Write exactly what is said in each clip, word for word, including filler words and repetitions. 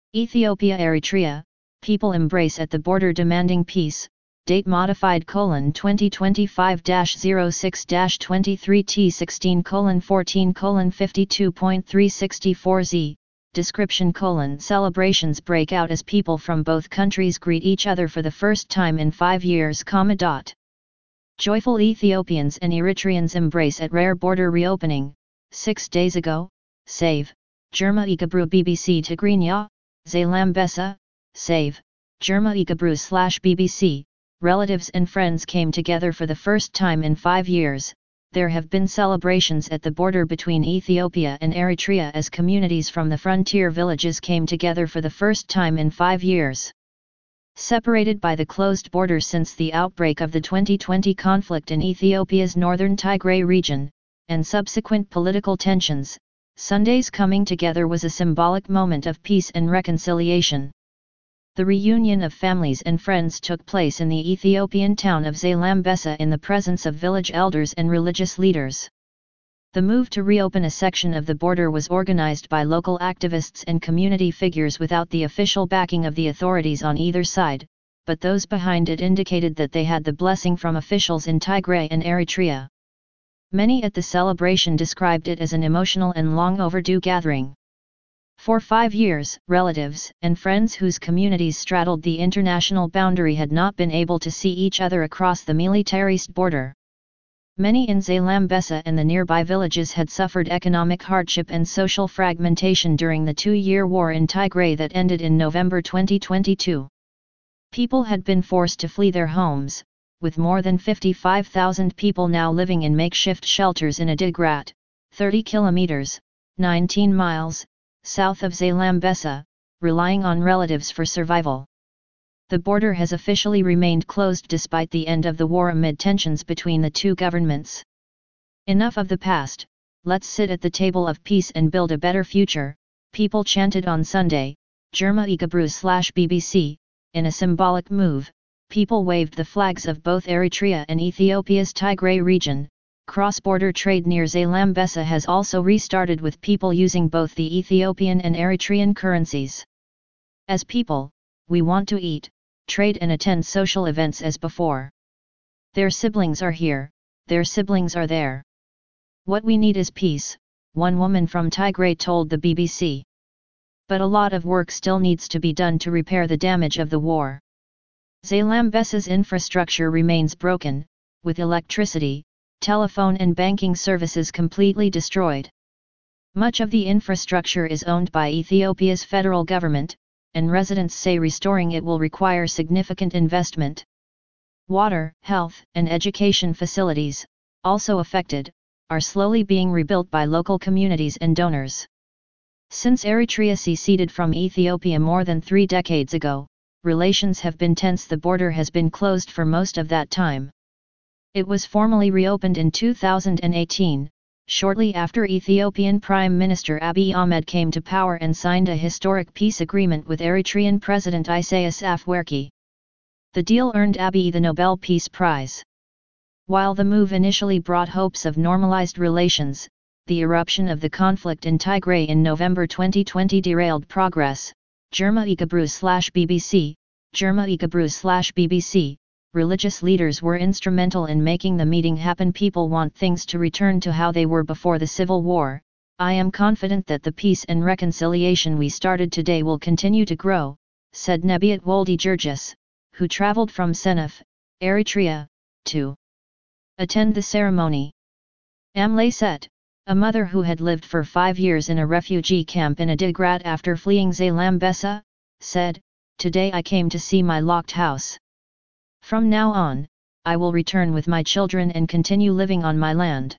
Ethiopia-Eritrea, people embrace at the border demanding peace, date modified colon twenty twenty-five dash oh six dash twenty-three T sixteen colon fourteen colon fifty-two point three sixty-four Z, description colon celebrations break out as people from both countries greet each other for the first time in five years, comma dot. Joyful Ethiopians and Eritreans embrace at rare border reopening, six days ago, save, Jerma Igabru B B C Tigrinya, Zalambesa, save, Jerma Igabru slash B B C, relatives and friends came together for the first time in five years. There have been celebrations at the border between Ethiopia and Eritrea as communities from the frontier villages came together for the first time in five years. Separated by the closed border since the outbreak of the twenty twenty conflict in Ethiopia's northern Tigray region, and subsequent political tensions, Sunday's coming together was a symbolic moment of peace and reconciliation. The reunion of families and friends took place in the Ethiopian town of Zalambesa in the presence of village elders and religious leaders. The move to reopen a section of the border was organized by local activists and community figures without the official backing of the authorities on either side, but those behind it indicated that they had the blessing from officials in Tigray and Eritrea. Many at the celebration described it as an emotional and long overdue gathering. For five years, relatives and friends whose communities straddled the international boundary had not been able to see each other across the militarized border. Many in Zalambesa and the nearby villages had suffered economic hardship and social fragmentation during the two-year war in Tigray that ended in November twenty twenty-two. People had been forced to flee their homes, with more than fifty-five thousand people now living in makeshift shelters in Adigrat, thirty kilometers, nineteen miles, south of Zalambesa, relying on relatives for survival. The border has officially remained closed despite the end of the war amid tensions between the two governments. Enough of the past, let's sit at the table of peace and build a better future, people chanted on Sunday, Jerma Igabru slash B B C, in a symbolic move. People waved the flags of both Eritrea and Ethiopia's Tigray region. Cross-border trade near Zalambesa has also restarted with people using both the Ethiopian and Eritrean currencies. As people, we want to eat, trade and attend social events as before. Their siblings are here, their siblings are there. What we need is peace, one woman from Tigray told the B B C. But a lot of work still needs to be done to repair the damage of the war. Zalambesa's infrastructure remains broken, with electricity, telephone and banking services completely destroyed. Much of the infrastructure is owned by Ethiopia's federal government, and residents say restoring it will require significant investment. Water, health, and education facilities, also affected, are slowly being rebuilt by local communities and donors. Since Eritrea seceded from Ethiopia more than three decades ago, relations have been tense. The border has been closed for most of that time. It was formally reopened in two thousand eighteen, shortly after Ethiopian Prime Minister Abiy Ahmed came to power and signed a historic peace agreement with Eritrean President Isaias Afwerki. The deal earned Abiy the Nobel Peace Prize. While the move initially brought hopes of normalized relations, the eruption of the conflict in Tigray in November twenty twenty derailed progress. Jerma Igabru slash B B C, Jerma Igabru slash B B C, religious leaders were instrumental in making the meeting happen. People want things to return to how they were before the civil war. I am confident that the peace and reconciliation we started today will continue to grow, said Nebiat Wolde Gergis, who traveled from Senef, Eritrea, to attend the ceremony. Amle Set, a mother who had lived for five years in a refugee camp in Adigrat after fleeing Zalambesa, said, "Today I came to see my locked house. From now on, I will return with my children and continue living on my land."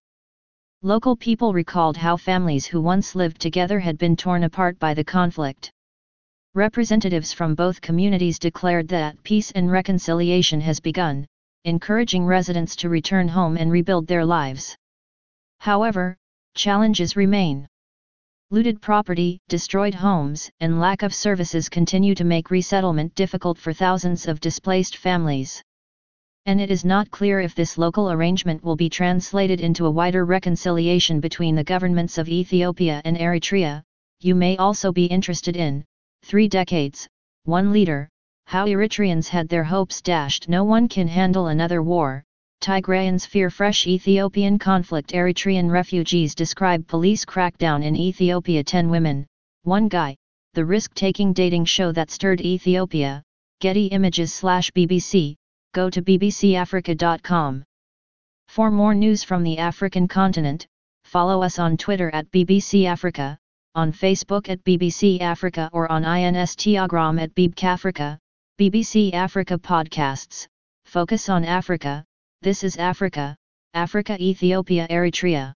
Local people recalled how families who once lived together had been torn apart by the conflict. Representatives from both communities declared that peace and reconciliation has begun, encouraging residents to return home and rebuild their lives. However, challenges remain. Looted property, destroyed homes, and lack of services continue to make resettlement difficult for thousands of displaced families. And it is not clear if this local arrangement will be translated into a wider reconciliation between the governments of Ethiopia and Eritrea. You may also be interested in Three decades, one leader, how Eritreans had their hopes dashed. No one can handle another war. Tigrayans fear fresh Ethiopian conflict. Eritrean refugees describe police crackdown in Ethiopia. ten women, one guy, the risk-taking dating show that stirred Ethiopia. Getty Images slash B B C, go to b b c africa dot com. For more news from the African continent, follow us on Twitter at B B C Africa, on Facebook at B B C Africa or on Instagram at B B C Africa. B B C Africa Podcasts, focus on Africa. This is Africa, Africa, Ethiopia, Eritrea.